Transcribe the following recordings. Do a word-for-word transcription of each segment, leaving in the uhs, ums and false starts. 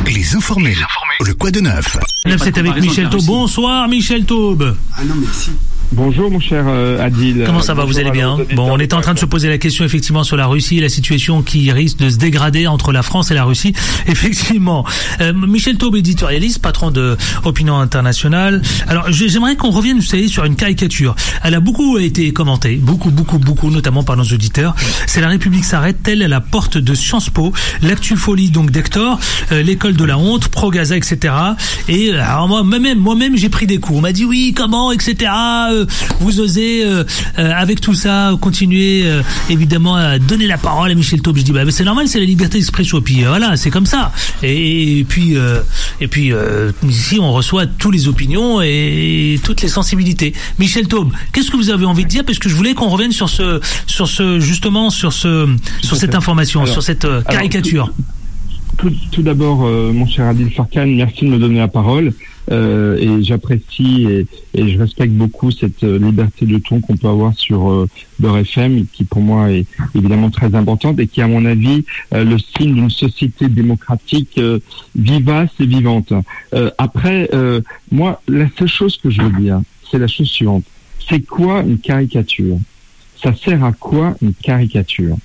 Les informés. Le quoi de neuf? C'est avec Michel Taube. Bonsoir Michel Taube. Ah non mais si. Bonjour mon cher euh, Adil. Comment ça va, vous allez bien? Bon, on était en train de se poser la question effectivement sur la Russie, la situation qui risque de se dégrader entre la France et la Russie. Effectivement, euh, Michel Taube, éditorialiste, patron de Opinion Internationale. Alors j'aimerais qu'on revienne, vous savez, sur une caricature. Elle a beaucoup été commentée, beaucoup, beaucoup, beaucoup, notamment par nos auditeurs. C'est La République s'arrête, telle à la porte de Sciences Po, l'actu folie donc d'Hector, euh, l'école de la honte, pro-Gaza, et cetera. Et alors moi, moi-même, moi-même, j'ai pris des coups. On m'a dit oui, comment, et cetera. Euh, vous osez euh, euh, avec tout ça continuer euh, évidemment à donner la parole à Michel Taube. Je dis bah c'est normal, c'est la liberté d'expression. Puis euh, voilà, c'est comme ça. Et, et puis euh, et puis euh, ici on reçoit toutes les opinions et, et toutes les sensibilités. Michel Taube, qu'est-ce que vous avez envie de dire, parce que je voulais qu'on revienne sur ce sur ce justement sur ce sur cette information, alors, sur cette euh, caricature. Alors, tout, tout, tout d'abord, euh, mon cher Adil Farkan, merci de me donner la parole. Euh, et j'apprécie et, et je respecte beaucoup cette euh, liberté de ton qu'on peut avoir sur euh, Beurre F M, qui pour moi est évidemment très importante et qui, à mon avis, euh, le signe d'une société démocratique euh, vivace et vivante. Euh, après, euh, moi, la seule chose que je veux dire, c'est la chose suivante. C'est quoi une caricature? Ça sert à quoi une caricature?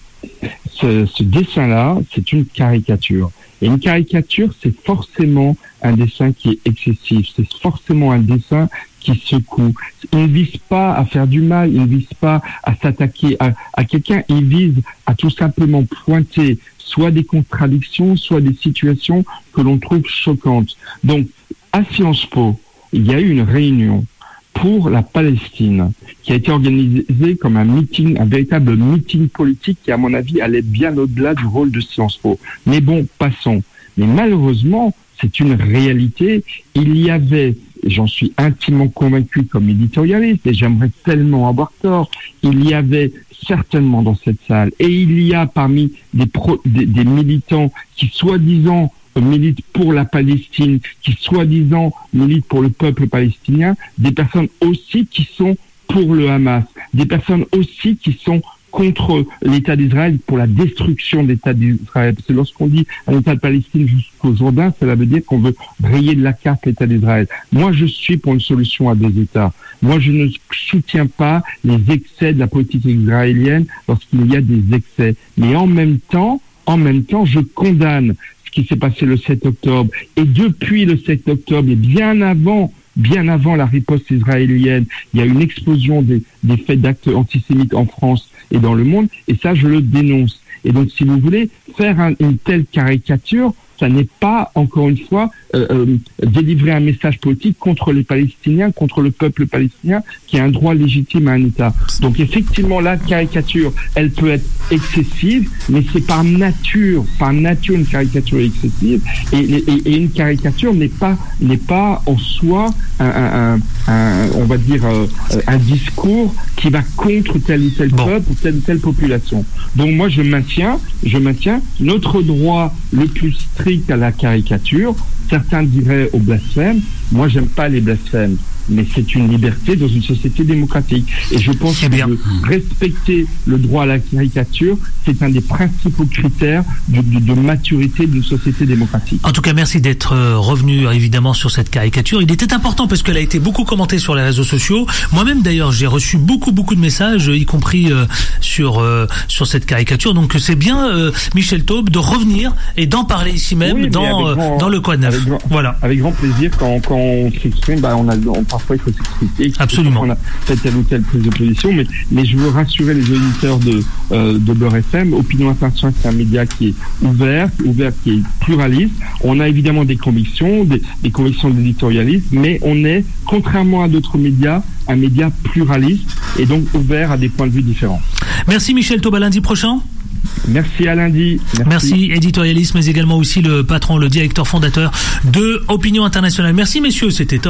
Ce, ce dessin-là, c'est une caricature. Et une caricature, c'est forcément un dessin qui est excessif. C'est forcément un dessin qui secoue. Il ne vise pas à faire du mal, il ne vise pas à s'attaquer à, à quelqu'un, il vise à tout simplement pointer soit des contradictions, soit des situations que l'on trouve choquantes. Donc, à Sciences Po, il y a eu une réunion pour la Palestine, qui a été organisé comme un meeting, un véritable meeting politique qui, à mon avis, allait bien au-delà du rôle de Sciences Po. Mais bon, passons. Mais malheureusement, c'est une réalité. Il y avait, et j'en suis intimement convaincu comme éditorialiste, et j'aimerais tellement avoir tort, il y avait certainement dans cette salle, et il y a parmi des, pro, des, des militants qui, soi-disant, militent pour la Palestine, qui soi-disant militent pour le peuple palestinien, des personnes aussi qui sont pour le Hamas, des personnes aussi qui sont contre l'État d'Israël, pour la destruction de l'État d'Israël. Parce que lorsqu'on dit un État de Palestine jusqu'au Jourdain, cela veut dire qu'on veut rayer de la carte l'État d'Israël. Moi, je suis pour une solution à deux États. Moi, je ne soutiens pas les excès de la politique israélienne lorsqu'il y a des excès. Mais en même temps, en même temps, je condamne ce qui s'est passé le sept octobre. Et depuis le sept octobre, et bien avant, bien avant la riposte israélienne, il y a une explosion des, des faits d'actes antisémites en France et dans le monde, et ça, je le dénonce. Et donc, si vous voulez, faire un, une telle caricature, ça n'est pas, encore une fois, euh, euh, délivrer un message politique contre les Palestiniens, contre le peuple palestinien, qui a un droit légitime à un État. Donc effectivement, la caricature, elle peut être excessive, mais c'est par nature, par nature une caricature excessive, et, et, et une caricature n'est pas n'est pas en soi un, un, un, un on va dire euh, un discours qui va contre tel ou tel bon. peuple ou telle ou telle population. Donc moi je maintiens, je maintiens notre droit le plus strict à la caricature. Certains diraient au blasphème. Moi, j'aime pas les blasphèmes, mais c'est une liberté dans une société démocratique. Et je pense que de respecter le droit à la caricature, c'est un des principaux critères de, de, de maturité d'une société démocratique. En tout cas, merci d'être revenu évidemment sur cette caricature. Il était important parce qu'elle a été beaucoup commentée sur les réseaux sociaux. Moi-même, d'ailleurs, j'ai reçu beaucoup, beaucoup de messages, y compris euh, sur euh, sur cette caricature. Donc, c'est bien, euh, Michel Taube, de revenir et d'en parler ici même oui, dans grand, dans le Quad neuf. Avec grand, voilà. Avec grand plaisir. Quand, quand on s'exprime, bah, on a on, parfois il faut s'expliquer. Absolument. On a fait telle ou telle prise de position, mais mais je veux rassurer les auditeurs de euh, de Beurre F M. Opinion Internationale, c'est un média qui est ouvert, ouvert, qui est pluraliste. On a évidemment des convictions, des, des convictions d'éditorialisme, mais on est, contrairement à d'autres médias, un média pluraliste et donc ouvert à des points de vue différents. Merci Michel Taube, à lundi prochain. Merci à lundi. Merci. Merci, éditorialiste, mais également aussi le patron, le directeur fondateur de Opinion Internationale. Merci messieurs, c'était top.